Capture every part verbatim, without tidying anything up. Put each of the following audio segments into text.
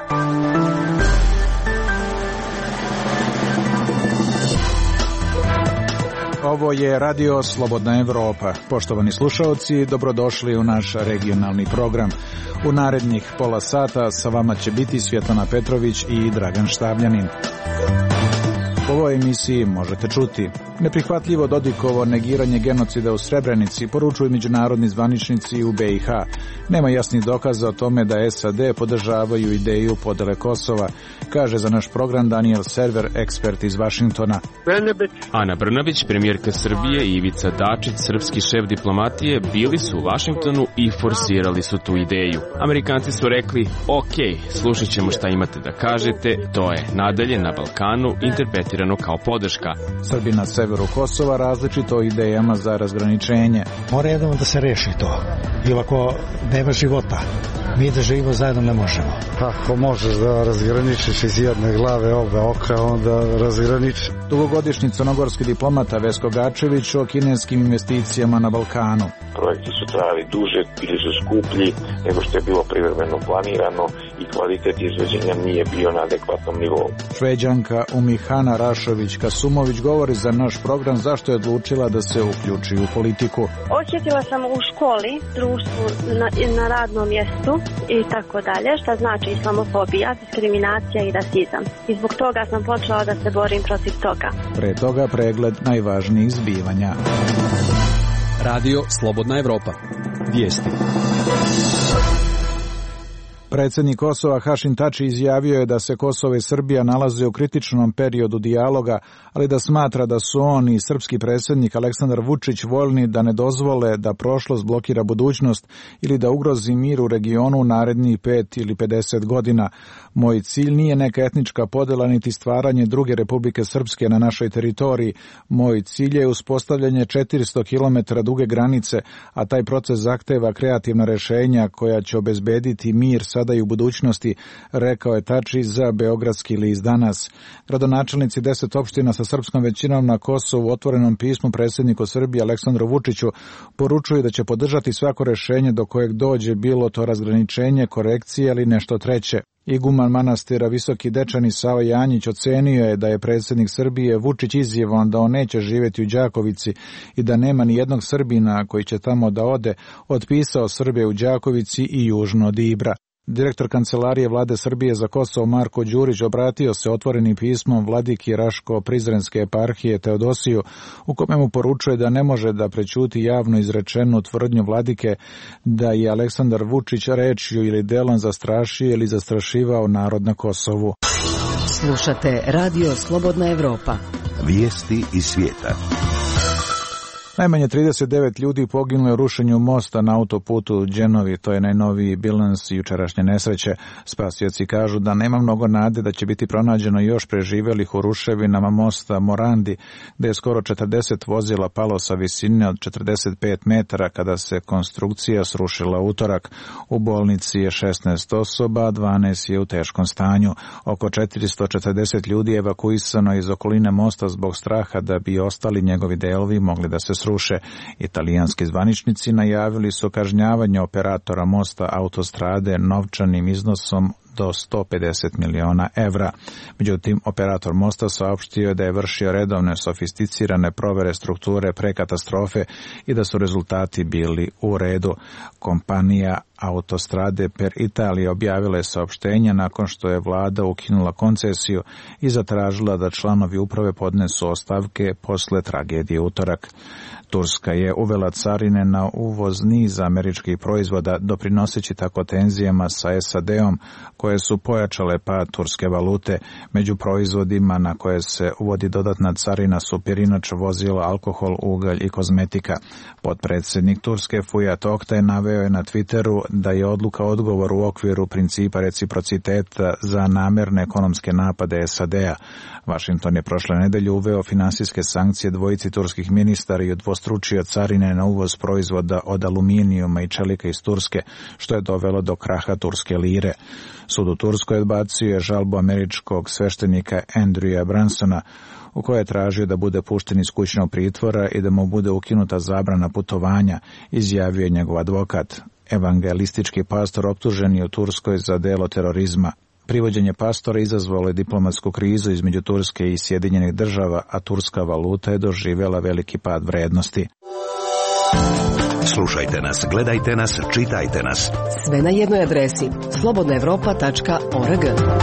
Ovo je Radio Slobodna Evropa. Poštovani slušaoci, dobrodošli u naš regionalni program. U narednih pola sata sa vama će biti Svjetlana Petrović i Dragan Štavljanin. U ovoj emisiji možete čuti: neprihvatljivo Dodikovo negiranje genocida u Srebrenici, poručuju međunarodni zvaničnici u be i ha. Nema jasnih dokaza o tome da es a de podržavaju ideju podele Kosova, kaže za naš program Daniel Server, ekspert iz Vašingtona. Ana Brnabić, premijerka Srbije, i Ivica Dačić, srpski šef diplomatije, bili su u Vašingtonu i forsirali su tu ideju. Amerikanci su rekli: ok, slušat ćemo šta imate da kažete, to je nadalje na Balkanu interpretirano kao podrška. Srbi na severu Kosova različito o idejama za razgraničenje. Mora jednom da se reši to, jer ako nema života, mi da živimo zajedno ne možemo. Ako možeš da razgraničiš iz jedne glave oba oka, onda razgraniči. Dugogodišnji crnogorski diplomata Vesko Gačević o kineskim investicijama na Balkanu. Projekti su trajali duže, bili su skuplji nego što je bilo privremeno planirano i kvalitet izvođenja nije bio na adekvatnom nivou. Šveđanka Umihana Rašović-Kasumović govori za naš program zašto je odlučila da se uključi u politiku. Osjetila sam u školi, društvu, na, na radnom mjestu i tako dalje, šta znači islamofobija, diskriminacija i rasizam. I zbog toga sam počela da se borim protiv toga. Pre toga pregled najvažnijih zbivanja. Radio Slobodna Evropa. Vijesti. Predsjednik Kosova Hašim Tači izjavio je da se Kosovo i Srbija nalaze u kritičnom periodu dijaloga, ali da smatra da su on i srpski predsjednik Aleksandar Vučić voljni da ne dozvole da prošlost blokira budućnost ili da ugrozi mir u regionu u narednih pet ili pedeset godina. Moj cilj nije neka etnička podjela niti stvaranje druge Republike Srpske na našoj teritoriji. Moj cilj je uspostavljanje četiristo kilometara duge granice, a taj proces zahteva kreativna rješenja koja će obezbediti mir sada i u budućnosti, rekao je Tači za Beogradski list Danas. Gradonačelnici deset opština sa srpskom većinom na Kosovu u otvorenom pismu predsjedniku Srbije Aleksandru Vučiću poručuju da će podržati svako rješenje do kojeg dođe, bilo to razgraničenje, korekcije ili nešto treće. Iguman manastira Visoki Dečani Savo Janjić ocenio je da je predsjednik Srbije Vučić izjavom da on neće živjeti u Đakovici i da nema ni jednog Srbina koji će tamo da ode, otpisao Srbe u Đakovici i južno od Ibra. Direktor Kancelarije Vlade Srbije za Kosovo Marko Đurić obratio se otvorenim pismom vladiki Raško-Prizrenske eparhije Teodosiju, u kome mu poručuje da ne može da prećuti javno izrečenu tvrdnju vladike da je Aleksandar Vučić rečju ili delom zastrašio ili zastrašivao narod na Kosovu. Slušate Radio Slobodna Evropa. Vijesti iz svijeta. Najmanje trideset devet ljudi poginulo u rušenju mosta na autoputu Đenovi, to je najnoviji bilans jučerašnje nesreće. Spasioci kažu da nema mnogo nade da će biti pronađeno još preživjelih u ruševinama mosta Morandi, gdje je skoro četrdeset vozila palo sa visine od četrdeset pet metara kada se konstrukcija srušila utorak. U bolnici je šesnaest osoba, a dvanaest je u teškom stanju. Oko četiristo četrdeset ljudi je evakuisano iz okoline mosta zbog straha da bi ostali njegovi delovi mogli da se sruše. Italijanski zvaničnici najavili su kažnjavanje operatora mosta autostrade novčanim iznosom do sto pedeset miliona evra. Međutim, operator mosta saopštio da je vršio redovne sofisticirane provere strukture pre katastrofe i da su rezultati bili u redu. Kompanija Autostrade per Italia objavila je saopštenje nakon što je vlada ukinula koncesiju i zatražila da članovi uprave podnesu ostavke posle tragedije utorak. Turska je uvela carine na uvoz niza američkih proizvoda, doprinoseći tako tenzijama sa es a de-om, koje su pojačale pad turske valute. Među proizvodima na koje se uvodi dodatna carina su pirinač, vozila, alkohol, ugalj i kozmetika. Potpredsjednik Turske Fujat Oktay naveo je na Twitteru da je odluka odgovor u okviru principa reciprociteta za namerne ekonomske napade es a de-a. Washington je prošle nedelje uveo finansijske sankcije dvojici turskih ministara i udvostručio carine na uvoz proizvoda od aluminijuma i čelika iz Turske, što je dovelo do kraha turske lire. Sud u Turskoj odbacio je žalbu američkog sveštenika Andrewa Bransona, u kojoj je tražio da bude pušten iz kućnog pritvora i da mu bude ukinuta zabrana putovanja, izjavio je njegov advokat. Evangelistički pastor optužen je u Turskoj za delo terorizma. Privođenje pastora izazvalo je diplomatsku krizu između Turske i Sjedinjenih država, a turska valuta je doživjela veliki pad vrednosti. Slušajte nas, gledajte nas, čitajte nas. Sve na jednoj adresi slobodna evropa tačka org.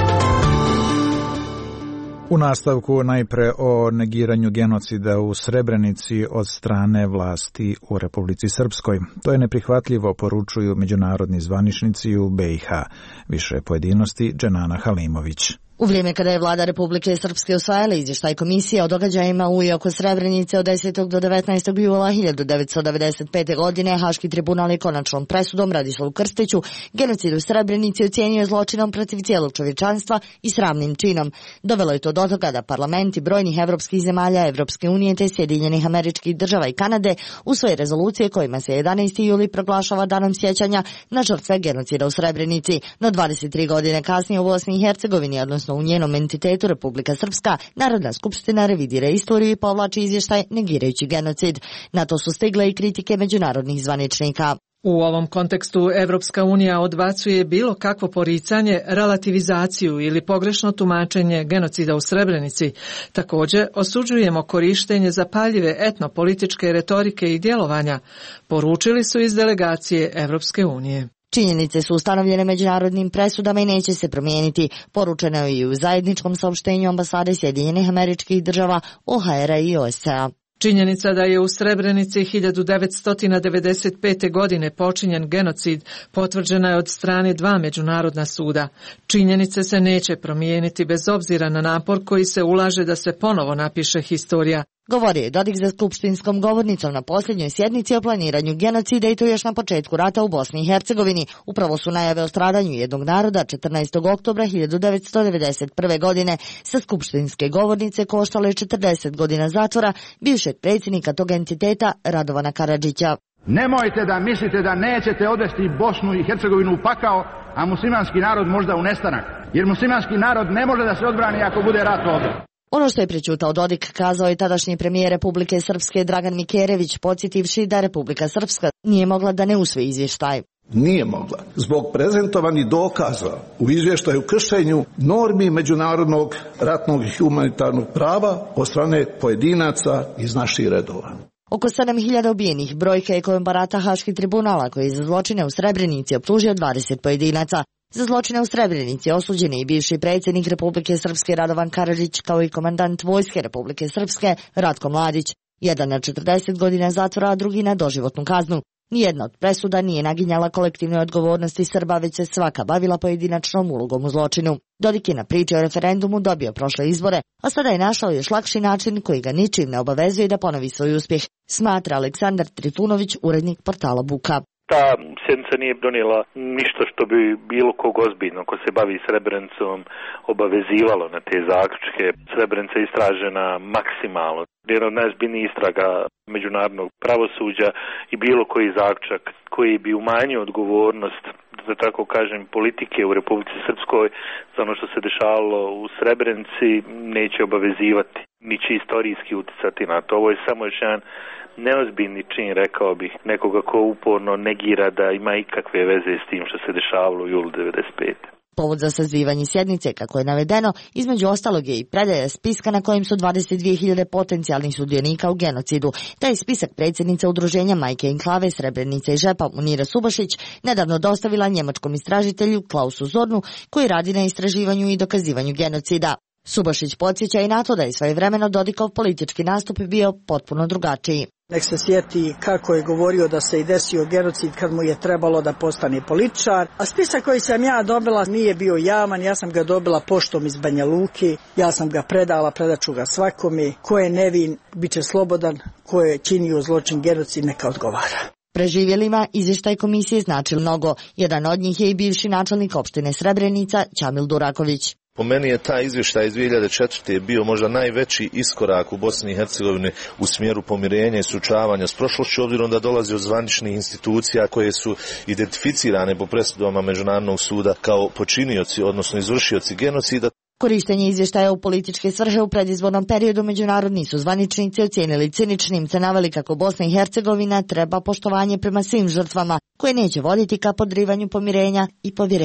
U nastavku najpre o negiranju genocida u Srebrenici od strane vlasti u Republici Srpskoj. To je neprihvatljivo, poručuju međunarodni zvaničnici u B i H. Više pojedinosti Dženana Halimović. U vrijeme kada je vlada Republike Srpske usvajala izvještaj komisije o događajima u i oko Srebrenice od desetog do devetnaestog jula hiljadu devetsto devedeset pete. godine, Haški tribunal je konačnom presudom Radislavu Krstiću genocid u Srebrenici ocijenio zločinom protiv cijelog čovječanstva i sramnim činom. Dovelo je to do toga da parlamenti brojnih evropskih zemalja, Evropske unije te Sjedinjenih Američkih Država i Kanade usvoje rezolucije kojima se jedanaesti juli proglašava danom sjećanja na žrtve genocida u Srebrenici. No dvadeset tri godine kasnije u Bosni i Hercegovini, odnosno u njenom entitetu Republika Srpska, Narodna skupština revidira istoriju i povlači izvještaj negirajući genocid. Na to su stigle i kritike međunarodnih zvaničnika. U ovom kontekstu Evropska unija odbacuje bilo kakvo poricanje, relativizaciju ili pogrešno tumačenje genocida u Srebrenici. Također osuđujemo korištenje zapaljive etnopolitičke retorike i djelovanja, poručili su iz delegacije Evropske unije. Činjenice su ustanovljene međunarodnim presudama i neće se promijeniti, poručeno je i u zajedničkom saopštenju ambasade Sjedinjenih Američkih Država, O H R-a i O S C-a. Činjenica da je u Srebrenici hiljadu devetsto devedeset pete. godine počinjen genocid potvrđena je od strane dva međunarodna suda. Činjenice se neće promijeniti bez obzira na napor koji se ulaže da se ponovo napiše historija. Govorio je Dodik za skupštinskom govornicom na posljednjoj sjednici o planiranju genocida i to još na početku rata u Bosni i Hercegovini. Upravo su najave o stradanju jednog naroda četrnaestog oktobra hiljadu devetsto devedeset prve. godine sa skupštinske govornice koštalo je četrdeset godina zatvora bivšeg predsjednika tog entiteta Radovana Karadžića. Nemojte da mislite da nećete odvesti Bosnu i Hercegovinu u pakao, a muslimanski narod možda u nestanak. Jer muslimanski narod ne može da se odbrani ako bude rat ovdje. Ono što je prečutao Dodik kazao je tadašnji premijer Republike Srpske Dragan Mikerević, podsjetivši da Republika Srpska nije mogla da ne usvoji izvještaj. Nije mogla. Zbog prezentovanih dokaza u izvještaju kršenju normi međunarodnog ratnog i humanitarnog prava od strane pojedinaca iz naših redova. Oko sedam hiljada ubijenih, brojka je kojom barata Haški tribunala koji je za zločine u Srebrenici optužio dvadeset pojedinaca. Za zločine u Srebrenici osuđen je i bivši predsjednik Republike Srpske Radovan Karadžić kao i komandant Vojske Republike Srpske Ratko Mladić. Jedan na četrdeset godina zatvora, a drugi na doživotnu kaznu. Nijedna od presuda nije naginjala kolektivnoj odgovornosti Srba, već se svaka bavila pojedinačnom ulogom u zločinu. Dodik je na priči o referendumu dobio prošle izbore, a sada je našao još lakši način koji ga ničim ne obavezuje da ponovi svoj uspjeh, smatra Aleksandar Trifunović, urednik portala Buka. Ta sjednica nije donijela ništa što bi bilo kog ozbiljno ko se bavi Srebrenicom obavezivalo na te zaključke. Srebrenica je istražena maksimalno. Jedna od najozbiljnijih istraga međunarodnog pravosuđa i bilo koji zaključak koji bi umanjio odgovornost, da tako kažem, politike u Republici Srpskoj za ono što se dešavalo u Srebrenici neće obavezivati, nići istorijski uticati na to. Ovo je samo još jedan neozbiljni čin, rekao bih, nekoga ko uporno negira da ima ikakve veze s tim što se dešavalo u julu devedeset pete. Povod za sazivanje sjednice, kako je navedeno, između ostalog je i predaja spiska na kojem su dvadeset dvije hiljade potencijalnih sudionika u genocidu. Taj spisak predsjednica udruženja Majke Enklave Srebrenice i Žepa Munira Subašić nedavno dostavila njemačkom istražitelju Klausu Zornu koji radi na istraživanju i dokazivanju genocida. Subašić podsjeća i na to da je svojevremeno Dodikov politički nastup bio potpuno drugačiji. Nek se sjeti kako je govorio da se i desio genocid kad mu je trebalo da postane političar. A spisak koji sam ja dobila nije bio javan, ja sam ga dobila poštom iz Banja Luke, ja sam ga predala, predaću ga svakome. Ko je nevin, bit će slobodan, ko je činio zločin genocid, neka odgovara. Preživjelima izvještaj komisije znači mnogo. Jedan od njih je i bivši načelnik opštine Srebrenica, Ćamil Duraković. Po meni je taj izvještaj iz dvije hiljade četvrte. bio možda najveći iskorak u Bosni i Hercegovini u smjeru pomirenja i suočavanja s prošlošću, obzirom da dolazi od zvaničnih institucija koje su identificirane po presudama Međunarodnog suda kao počinioci, odnosno izvršioci genocida. Korištenje izvještaja u političke svrhe u predizbornom periodu međunarodni su zvaničnici ocijenili ciničnim, te naveli kako Bosna i Hercegovina treba poštovanje prema svim žrtvama, koje neće voditi ka podrivanju pomirenja i povjerenja.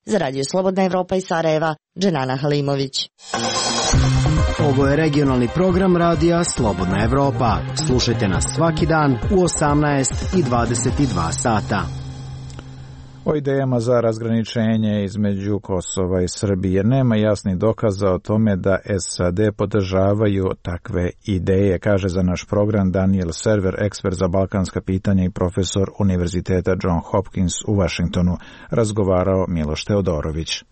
Za Radio Slobodna Evropa iz Sarajeva, Dženana Halimović. Ovo je regionalni program radija Slobodna Evropa. Slušajte nas svaki dan u osamnaest i dvadeset dva sata. O idejama za razgraničenje između Kosova i Srbije nema jasnih dokaza o tome da S A D podržavaju takve ideje, kaže za naš program Daniel Server, ekspert za balkanska pitanja i profesor Univerziteta John Hopkins u Vašingtonu, razgovarao Miloš Teodorović.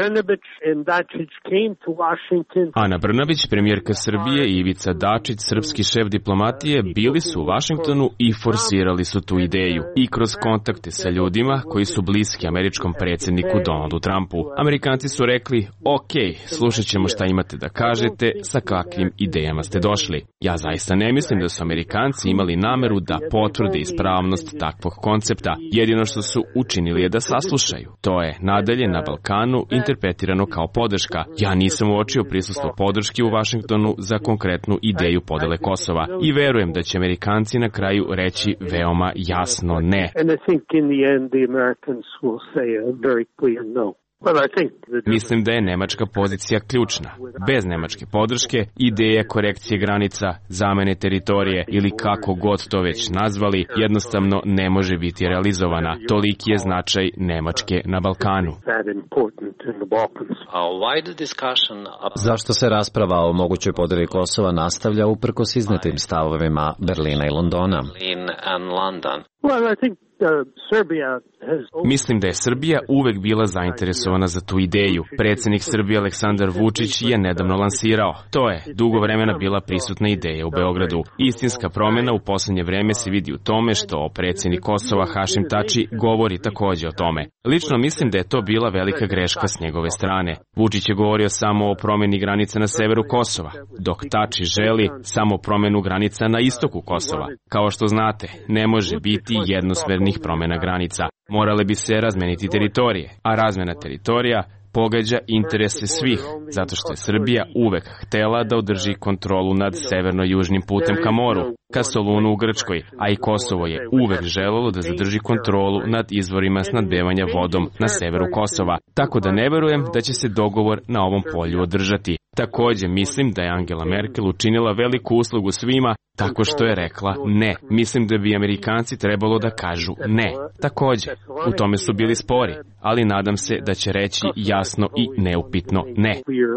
Ana Brnabić, premijerka Srbije i Ivica Dačić, srpski šef diplomatije, bili su u Vašingtonu i forsirali su tu ideju. I kroz kontakte sa ljudima koji su bliski američkom predsjedniku Donaldu Trumpu. Amerikanci su rekli, ok, slušat ćemo šta imate da kažete, sa kakvim idejama ste došli. Ja zaista ne mislim da su Amerikanci imali nameru da potvrde ispravnost takvog koncepta. Jedino što su učinili je da saslušaju. To je nadalje na Balkanu interpretirano kao podrška. Ja nisam uočio prisustvo podrške u Vašingtonu za konkretnu ideju podele Kosova i verujem da će Amerikanci na kraju reći veoma jasno ne. Mislim da je nemačka pozicija ključna. Bez nemačke podrške, ideje korekcije granica, zamene teritorije ili kako god to već nazvali, jednostavno ne može biti realizovana. Toliki je značaj Nemačke na Balkanu. Zašto se rasprava o mogućoj podeli Kosova nastavlja uprkos iznetim stavovima Berlina i Londona? Mislim da je Srbija uvek bila zainteresovana za tu ideju. Predsjednik Srbije Aleksandar Vučić je nedavno lansirao. To je dugo vremena bila prisutna ideja u Beogradu. Istinska promjena u posljednje vreme se vidi u tome što predsjednik Kosova Hašim Tači govori također o tome. Lično mislim da je to bila velika greška s njegove strane. Vučić je govorio samo o promjeni granica na severu Kosova, dok Tači želi samo promjenu granica na istoku Kosova. Kao što znate, ne može biti jednosmernih promjena granica. Morale bi se razmeniti teritorije, a razmena teritorija pogađa interese svih, zato što je Srbija uvek htela da održi kontrolu nad severno-južnim putem ka moru, ka Solunu u Grčkoj, a i Kosovo je uvek želelo da zadrži kontrolu nad izvorima snabdevanja vodom na severu Kosova, tako da ne verujem da će se dogovor na ovom polju održati. Također mislim da je Angela Merkel učinila veliku uslugu svima tako što je rekla ne. Mislim da bi Amerikanci trebalo da kažu ne. Također, u tome su bili spori, ali nadam se da će reći jasno i neupitno ne.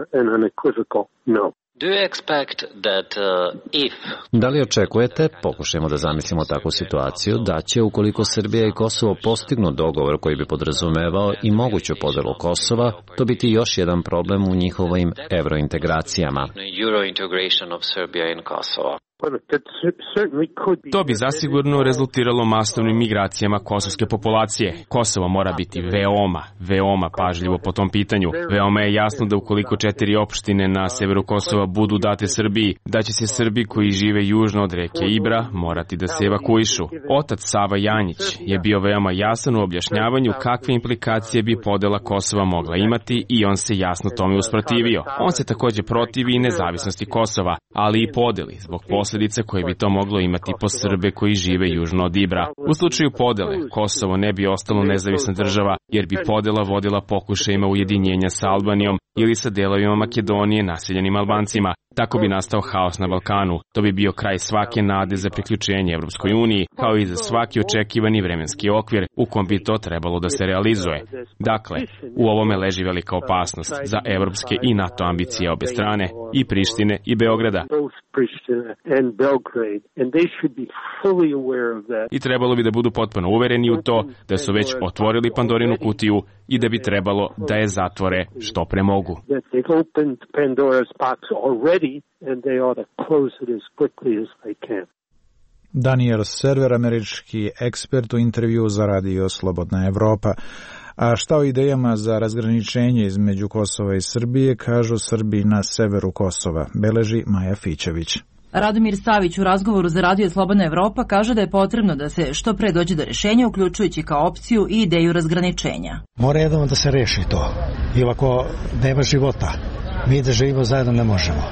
Do you expect that, uh, if... Da li očekujete, pokušajmo da zamislimo takvu situaciju, da će ukoliko Srbija i Kosovo postignu dogovor koji bi podrazumevao i moguću podelu Kosova, to biti još jedan problem u njihovim evrointegracijama? Eurointegration of Serbia in Kosovo. To bi zasigurno rezultiralo masovnim migracijama kosovske populacije. Kosovo mora biti veoma, veoma pažljivo po tom pitanju. Veoma je jasno da ukoliko četiri opštine na severu Kosova budu date Srbiji, da će se Srbi koji žive južno od reke Ibra morati da se evakuišu. Otac Sava Janjić je bio veoma jasan u objašnjavanju kakve implikacije bi podela Kosova mogla imati i on se jasno tome usprotivio. On se također protivi i nezavisnosti Kosova, ali i podeli zbog posljedice koje bi to moglo imati po Srbe koji žive južno od Ibra. U slučaju podele, Kosovo ne bi ostalo nezavisna država, jer bi podela vodila pokušajima ujedinjenja sa Albanijom ili sa delovima Makedonije naseljenim Albancima. Tako bi nastao haos na Balkanu. To bi bio kraj svake nade za priključenje Evropskoj uniji, kao i za svaki očekivani vremenski okvir u kom bi to trebalo da se realizuje. Dakle, u ovome leži velika opasnost za evropske i NATO ambicije obe strane, i Prištine i Beograda. I trebalo bi da budu potpuno uvereni u to da su već otvorili Pandorinu kutiju i da bi trebalo da je zatvore što pre mogu. Daniel Server, američki ekspert u intervju za Radio Slobodna Evropa. A šta o idejama za razgraničenje između Kosova i Srbije kažu Srbi na severu Kosova, beleži Maja Fićević. Radomir Savić u razgovoru za Radio Slobodna Evropa kaže da je potrebno da se što pre dođe do rješenja, uključujući kao opciju i ideju razgraničenja. Mora jednom da se reši to, jer ako nema života, mi da živimo zajedno ne možemo.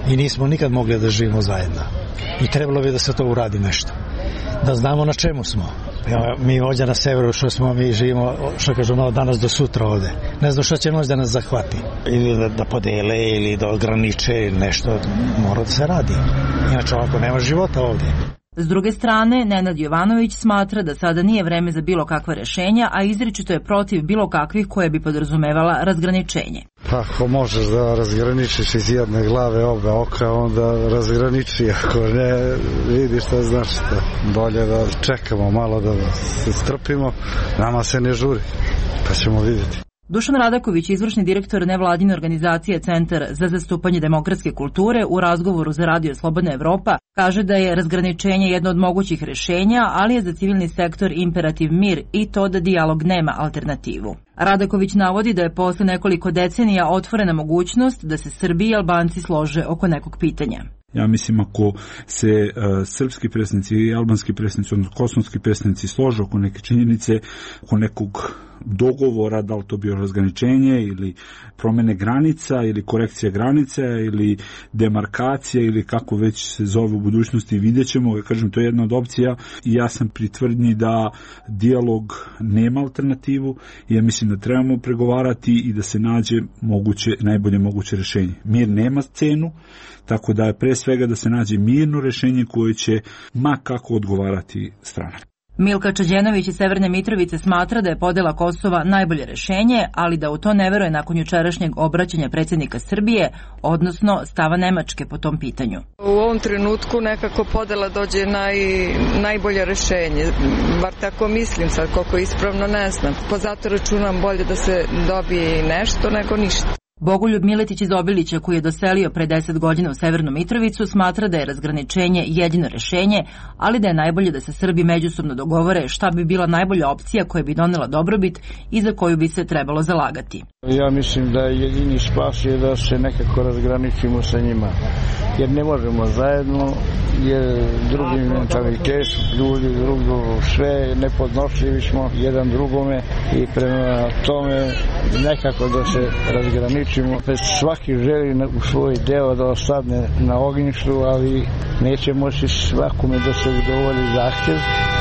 i nismo nikad mogli da živimo zajedno. I trebalo bi da se to uradi nešto. Da znamo na čemu smo. Evo, mi ovdje na severu što smo, mi živimo, što kažemo, od danas do sutra ovde. Ne znam što će noć da nas zahvati. Ili da, da podele, ili da ograniče, nešto mora da se radi. Inače ovako nema života ovdje. S druge strane, Nenad Jovanović smatra da sada nije vreme za bilo kakva rešenja, a izričito je protiv bilo kakvih koje bi podrazumevala razgraničenje. Pa ako možeš da razgraničiš iz jedne glave obe oka, onda razgraniči, ako ne vidi šta znači to. Bolje da čekamo malo, da se strpimo, nama se ne žuri, pa ćemo vidjeti. Dušan Radaković, izvršni direktor nevladine organizacije Centar za zastupanje demokratske kulture, u razgovoru za Radio Slobodna Evropa kaže da je razgraničenje jedno od mogućih rešenja, ali je za civilni sektor imperativ mir i to da dijalog nema alternativu. Radaković navodi da je posle nekoliko decenija otvorena mogućnost da se Srbi i Albanci slože oko nekog pitanja. Ja mislim ako se uh, srpski predstavnici i albanski predstavnici, odnosno kosovski predstavnici slože oko neke činjenice, oko nekog dogovora, da li to bio razgraničenje ili promene granica ili korekcija granica ili demarkacija ili kako već se zove u budućnosti, vidjet ćemo. Ja kažem, to je jedna od opcija i ja sam pri tvrdnji da dijalog nema alternativu i ja mislim da trebamo pregovarati i da se nađe moguće, najbolje moguće rešenje. Mir nema cenu, tako da je pre svega da se nađe mirno rešenje koje će ma kako odgovarati strana. Milka Čađenović iz Severne Mitrovice smatra da je podela Kosova najbolje rešenje, ali da u to ne veruje nakon jučerašnjeg obraćanja predsjednika Srbije, odnosno stava Nemačke po tom pitanju. U ovom trenutku nekako podela dođe naj, najbolje rešenje, bar tako mislim, sad koliko ispravno ne znam. Pa zato računam bolje da se dobije nešto nego ništa. Bogoljub Miletić iz Obilića, koji je doselio pre deset godina u Severnu Mitrovicu, smatra da je razgraničenje jedino rešenje, ali da je najbolje da se Srbi međusobno dogovore šta bi bila najbolja opcija koja bi donela dobrobit i za koju bi se trebalo zalagati. Ja mislim da jedini spas je da se nekako razgraničimo sa njima, jer ne možemo zajedno, jer drugi mentalitet, ljudi drugo, sve nepodnošljivi smo jedan drugome i prema tome nekako da se razgraničimo. Svaki želi u svoj deo da ostane na ognjištu, ali neće moći svakome da se udovolji zahtjev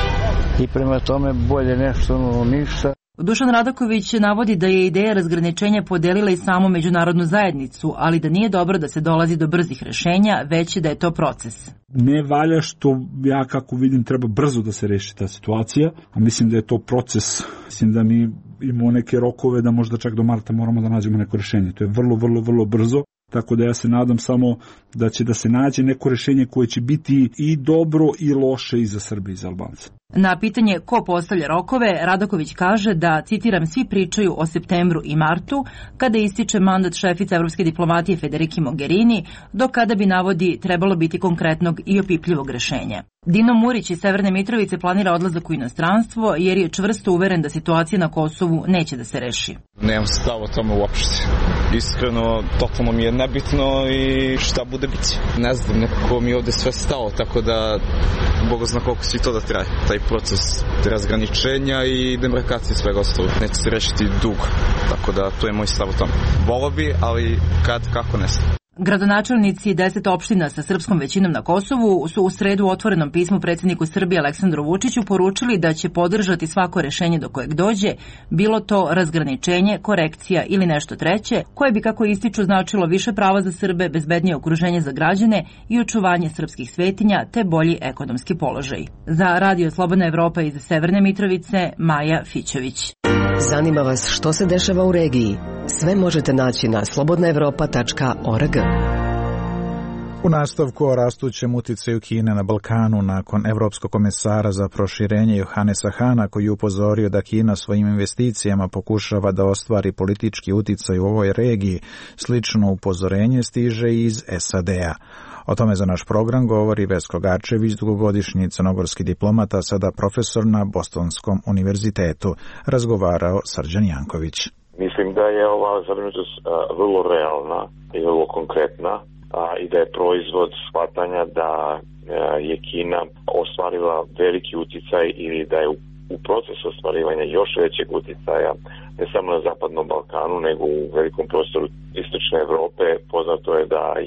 i prema tome bolje nešto no ništa. Dušan Radaković navodi da je ideja razgraničenja podelila i samu međunarodnu zajednicu, ali da nije dobro da se dolazi do brzih rešenja, već da je to proces. Ne valja što ja kako vidim treba brzo da se reši ta situacija, a mislim da je to proces. Mislim da mi imamo neke rokove da možda čak do marta moramo da nađemo neko rešenje. To je vrlo, vrlo, vrlo brzo. Tako da ja se nadam samo da će da se nađe neko rešenje koje će biti i dobro i loše i za Srbe i za Albance. Na pitanje ko postavlja rokove, Radaković kaže da, citiram, svi pričaju o septembru i martu, kada ističe mandat šefice evropske diplomatije Federike Mogherini, do kada bi, navodi, trebalo biti konkretnog i opipljivog rešenja. Dino Murić iz Severne Mitrovice planira odlazak u inostranstvo jer je čvrsto uveren da situacija na Kosovu neće da se reši. Nemam stav o tome uopšte. Iskreno, totalno mi je nebitno i šta bude biti. Ne znam, nekako mi je ovde sve stalo, tako da Bogu zna koliko će to da traje. Taj proces razgraničenja i demarkacije svega ostalo. Neće se rešiti dugo, tako da to je moj stav o tome. Volao bi, ali kad, kako ne znam. Gradonačelnici deset opština sa srpskom većinom na Kosovu su u sredu u otvorenom pismu predsjedniku Srbije Aleksandru Vučiću poručili da će podržati svako rešenje do kojeg dođe, bilo to razgraničenje, korekcija ili nešto treće, koje bi, kako ističu, značilo više prava za Srbe, bezbednije okruženje za građane i očuvanje srpskih svetinja te bolji ekonomski položaj. Za Radio Slobodna Evropa iz Severne Mitrovice, Maja Fićević. Zanima vas što se dešava u regiji? Sve možete naći na slobodna evropa tačka org. U nastavku o rastućem uticaju Kine na Balkanu nakon evropskog komesara za proširenje Johannesa Hana, koji je upozorio da Kina svojim investicijama pokušava da ostvari politički uticaj u ovoj regiji, slično upozorenje stiže iz S A D-a. O tome za naš program govori Vesko Gačević, dugogodišnji crnogorski diplomata, sada profesor na Bostonskom univerzitetu. Razgovarao Srđan Janković. Mislim da je ova zabrinutost vrlo realna i vrlo konkretna a, i da je proizvod shvatanja da a, je Kina ostvarila veliki uticaj ili da je u, u procesu ostvarivanja još većeg uticaja ne samo na Zapadnom Balkanu nego u velikom prostoru Istočne Evrope. Poznato je da je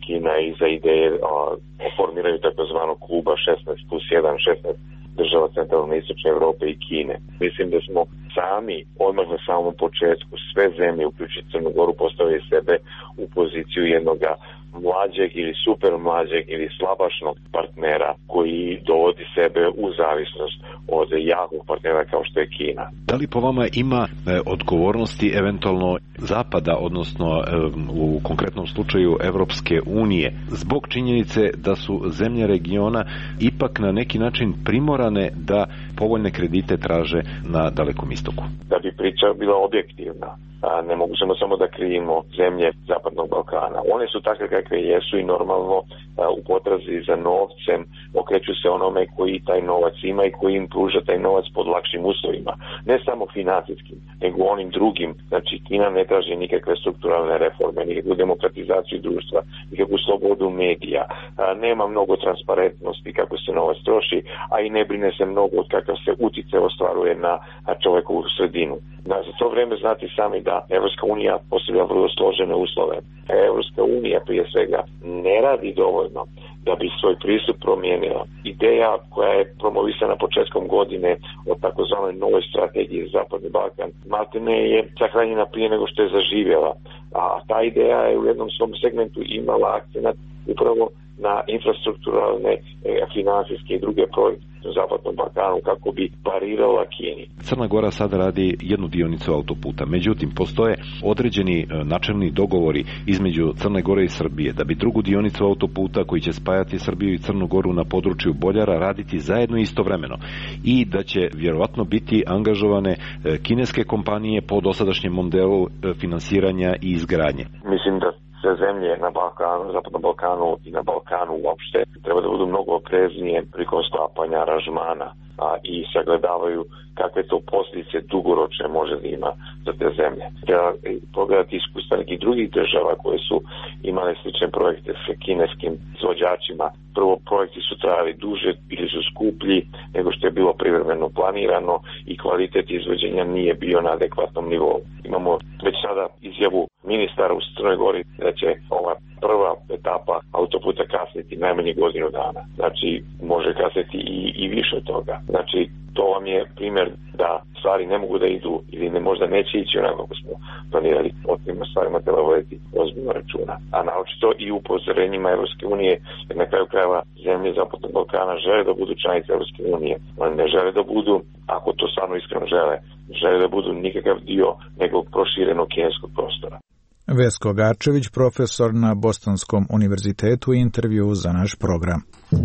Kina iza ideje o, o formiranju takozvanog kluba šesnaest plus jedan, šesnaest država centralne istočne Evrope i Kine. Mislim da smo sami odmah na samom početku sve zemlje, uključujući Crnu Goru, postavili sebe u poziciju jednoga mlađeg ili super mlađeg ili slabašnog partnera koji dovodi sebe u zavisnost od jakog partnera kao što je Kina. Da li po vama ima e, odgovornosti eventualno Zapada, odnosno e, u konkretnom slučaju Evropske unije, zbog činjenice da su zemlje regiona ipak na neki način primorane da povoljne kredite traže na Dalekom istoku? Da bi priča bila objektivna, a ne možemo samo da krivimo zemlje Zapadnog Balkana. One su takve kakve jesu i normalno a, u potrazi za novcem okreću se onome koji taj novac ima i koji im pruža taj novac pod lakšim uslovima. Ne samo financijskim, nego onim drugim. Znači, Kina ne traži nikakve strukturalne reforme, nikakvu demokratizaciju društva, nikakvu slobodu medija. A, nema mnogo transparentnosti kako se novac troši, a i ne brine se mnogo od kakav se utice ostvaruje na čovekovu sredinu. Da, za to vreme znate sami da Evropska unija postavlja vrlo složene uslove. Evropska unija prije svega ne radi dovoljno da bi svoj pristup promijenila. Ideja koja je promovisana početkom godine o takozvanoj novoj strategiji za Zapadni Balkan maltene je sahranjena prije nego što je zaživjela. A ta ideja je u jednom svom segmentu imala akcenat upravo na infrastrukturalne, finansijske i druge projekte u Zapadnom Balkanu kako bi parirala Kini. Crna Gora sada radi jednu dionicu autoputa, međutim postoje određeni načelni dogovori između Crne Gore i Srbije da bi drugu dionicu autoputa koji će spajati Srbiju i Crnu Goru na području Boljara raditi zajedno istovremeno i da će vjerovatno biti angažovane kineske kompanije po dosadašnjem modelu finansiranja i izgradnje. Mislim da sve zemlje na Balkanu, Zapadnom Balkanu i na Balkanu uopšte treba da budu mnogo opreznije prilikom sklapanja aranžmana a, i sagledavaju kakve to posljedice dugoročne može da ima za te zemlje. Treba pogledati iskustva nekih drugih država koje su imale slične projekte sa kineskim izvođačima. Prvo, projekti su trajali duže, bili su skuplji nego što je bilo privremeno planirano i kvalitet izvođenja nije bio na adekvatnom nivou. Imamo već sada izjavu ministara u Crnoj Gori da će ova prva etapa autoputa kasniti najmanje godinu dana. Znači, može kasniti i, i više od toga. Znači, to vam je primjer da stvari ne mogu da idu ili ne možda neće ići onako kako smo planirali. O tim stvarima treba voditi ozbiljno računa. A naročito i upozorenjima Evropske unije, jer na kraju krajeva zemlje Zapadnog Balkana žele da budu članice Evropske unije. Oni ne žele da budu, ako to stvarno iskreno žele, žele da budu nikakav dio nekog proširenog kineskog prostora. Vesko Garčević, profesor na Bostonskom univerzitetu, intervju za naš program.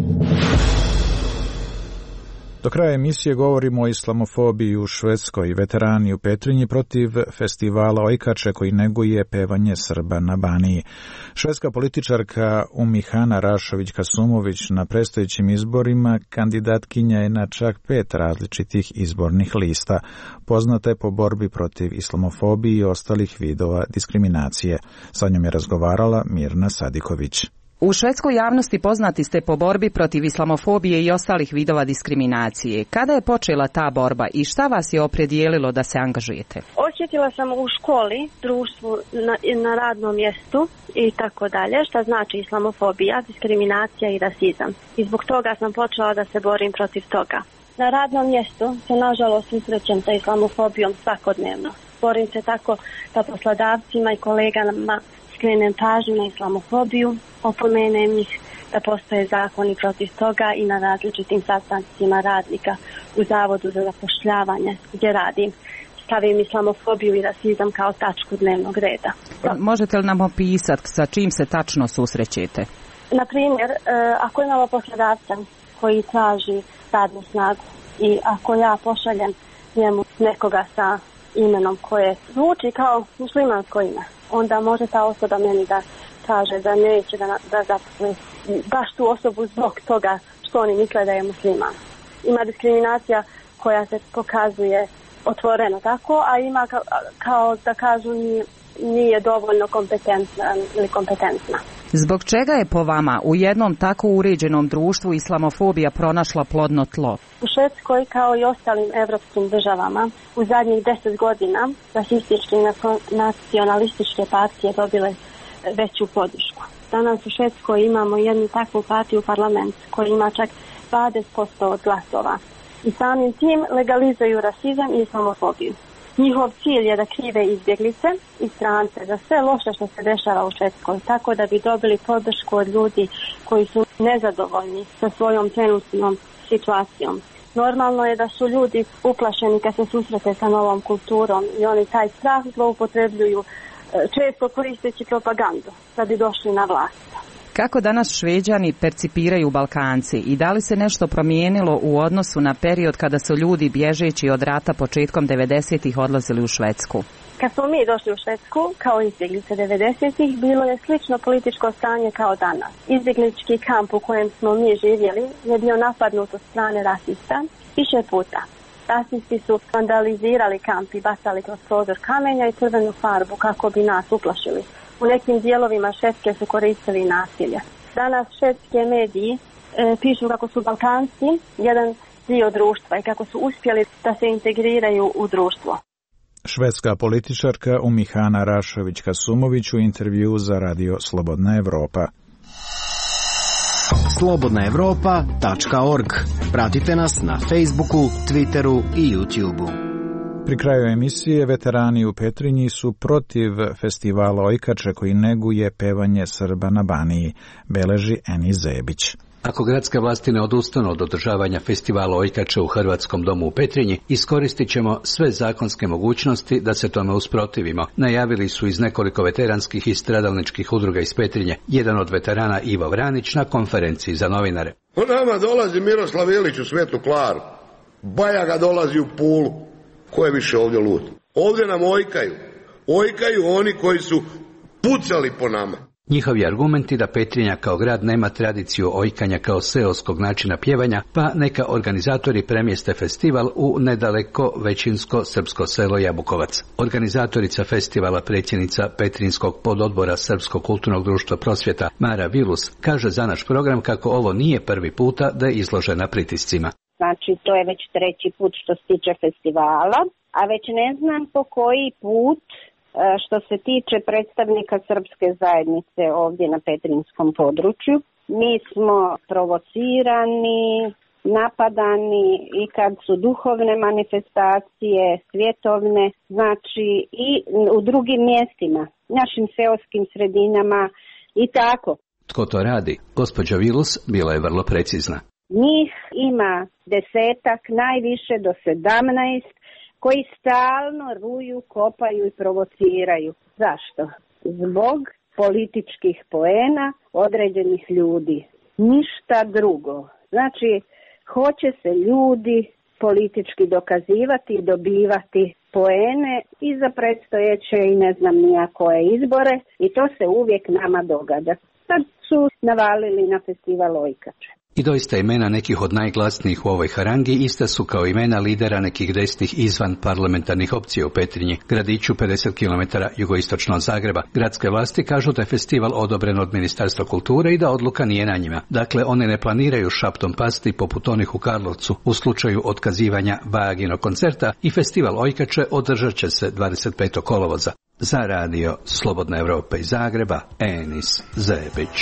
Do kraja emisije govorimo o islamofobiji u Švedskoj. Veterani u Petrinji protiv festivala Ojkače koji neguje pevanje Srba na Baniji. Švedska političarka Umihana Rašović-Kasumović na predstojećim izborima kandidatkinja je na čak pet različitih izbornih lista. Poznata je po borbi protiv islamofobije i ostalih vidova diskriminacije. Sa njom je razgovarala Mirna Sadiković. U švedskoj javnosti poznati ste po borbi protiv islamofobije i ostalih vidova diskriminacije. Kada je počela ta borba i šta vas je opredijelilo da se angažujete? Osjetila sam u školi, društvu, na, na radnom mjestu i tako dalje, šta znači islamofobija, diskriminacija i rasizam. I zbog toga sam počela da se borim protiv toga. Na radnom mjestu se nažalost susrećem sa islamofobijom svakodnevno. Borim se tako da poslodavcima i kolegama skrenem pažnju na islamofobiju, opomenem ih da postoje zakoni protiv toga i na različitim sastancima radnika u Zavodu za zapošljavanje gdje radim. Stavim islamofobiju i rasizam kao tačku dnevnog reda. Možete li nam opisati sa čim se tačno susrećete? Na primjer, ako imamo poslodavca koji traži radnu snagu i ako ja pošaljem njemu nekoga sa imenom koje zvuči kao muslimansko ime, onda može ta osoba meni da kaže da neće da, da zaposli baš tu osobu zbog toga što oni misle da je musliman. Ima diskriminacija koja se pokazuje otvoreno tako, a ima kao, kao da kažu nije, nije dovoljno kompetentna ili kompetentna. Zbog čega je po vama u jednom tako uređenom društvu islamofobija pronašla plodno tlo? U Švedskoj kao i ostalim evropskim državama u zadnjih deset godina rasističke i nacionalističke partije dobile veću podršku. Danas u Švedskoj imamo jednu takvu partiju u parlamentu koji ima čak dvadeset posto od glasova. I samim tim legalizuju rasizam i islamofobiju. Njihov cilj je da krive izbjeglice i strance za sve loše što se dešava u Švedskoj, tako da bi dobili podršku od ljudi koji su nezadovoljni sa svojom trenutnom situacijom. Normalno je da su ljudi uplašeni kad se susrete sa novom kulturom i oni taj strah zloupotrebljuju, često koristeći propagandu da bi došli na vlast. Kako danas Šveđani percipiraju Balkanci i da li se nešto promijenilo u odnosu na period kada su ljudi bježeći od rata početkom devedesetih odlazili u Švedsku? Kad smo mi došli u Švedsku, kao izbjeglice devedesetih, bilo je slično političko stanje kao danas. Izbjeglički kamp u kojem smo mi živjeli je bio napadnut od strane rasista više puta. Rasisti su vandalizirali kamp i bacali kroz prozor kamenja i crvenu farbu kako bi nas uplašili. U nekim dijelovima Švedske su koristili nasilje. Danas švedske mediji e, pišu kako su Balkanci jedan dio društva i kako su uspjeli da se integriraju u društvo. Švedska političarka Umihana Rašović-Kasumović u intervju za radio Slobodna Evropa. slobodna evropa tačka org. Pratite nas na Facebooku, Twitteru i YouTubeu. Pri kraju emisije veterani u Petrinji su protiv festivala Ojkače koji neguje pevanje Srba na Baniji, beleži Eni Zebić. Ako gradske vlasti ne odustanu od održavanja festivala Ojkače u Hrvatskom domu u Petrinji, iskoristit ćemo sve zakonske mogućnosti da se tome usprotivimo, najavili su iz nekoliko veteranskih i stradalničkih udruga iz Petrinje, jedan od veterana Ivo Vranić na konferenciji za novinare. U nama dolazi Miroslav Ilić u Svetu Klaru, Bajaga dolazi u Pulu. Ko je više ovdje lud? Ovdje nam ojkaju. Ojkaju oni koji su pucali po nama. Njihovi argumenti da Petrinja kao grad nema tradiciju ojkanja kao seoskog načina pjevanja, pa neka organizatori premjeste festival u nedaleko većinsko srpsko selo Jabukovac. Organizatorica festivala, predsjednica Petrinjskog pododbora Srpskog kulturnog društva Prosvjeta Mara Vilus, kaže za naš program kako ovo nije prvi puta da je izložena pritiscima. Znači, to je već treći put što se tiče festivala, a već ne znam po koji put što se tiče predstavnika srpske zajednice ovdje na petrinjskom području. Mi smo provocirani, napadani i kad su duhovne manifestacije, svjetovne, znači i u drugim mjestima, našim seoskim sredinama i tako. Tko to radi? Gospođa Vilus bila je vrlo precizna. Njih ima desetak, najviše do sedamnaest, koji stalno ruju, kopaju i provociraju. Zašto? Zbog političkih poena određenih ljudi. Ništa drugo. Znači, hoće se ljudi politički dokazivati i dobivati poene i za predstojeće i ne znam nija koje izbore i to se uvijek nama događa. Sad su navalili na festival Ojkače. I doista imena nekih od najglasnijih u ovoj harangi ista su kao imena lidera nekih desnih izvan parlamentarnih opcija u Petrinji, gradiću pedeset kilometara jugoistočno od Zagreba. Gradske vlasti kažu da je festival odobren od Ministarstva kulture i da odluka nije na njima. Dakle, one ne planiraju šaptom pasti poput onih u Karlovcu u slučaju otkazivanja Bajaginog koncerta i festival Ojkače održat će se dvadeset petog kolovoza. Za radio Slobodna Evropa iz Zagreba, Enis Zebić.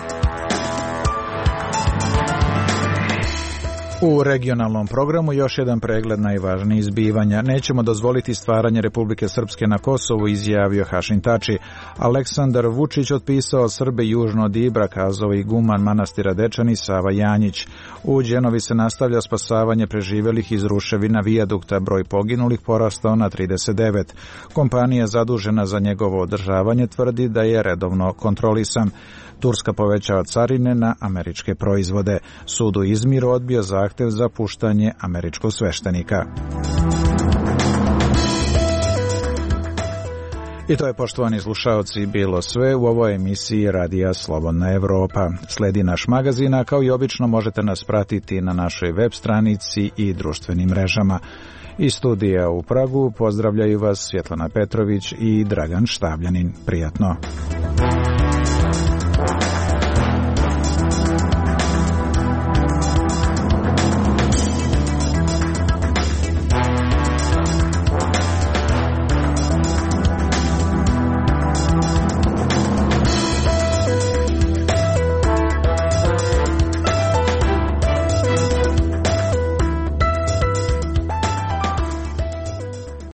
U regionalnom programu još jedan pregled najvažnijih zbivanja. Nećemo dozvoliti stvaranje Republike Srpske na Kosovu, izjavio Hašim Tači. Aleksandar Vučić otpisao Srbe južno od Ibra, kazao i guman manastira Dečani Sava Janjić. U Đenovi se nastavlja spasavanje preživelih iz ruševina vijadukta, broj poginulih porastao na trideset devet. Kompanija zadužena za njegovo održavanje tvrdi da je redovno kontrolisan. Turska povećava carine na američke proizvode. Sud u Izmiru odbio zahtev za puštanje američkog sveštenika. I to je, poštovani slušaoci, bilo sve u ovoj emisiji Radija Slobodna Evropa. Sledi naš magazin, a kao i obično možete nas pratiti na našoj web stranici i društvenim mrežama. Iz studija u Pragu pozdravljaju vas Svjetlana Petrović i Dragan Štabljanin. Prijatno.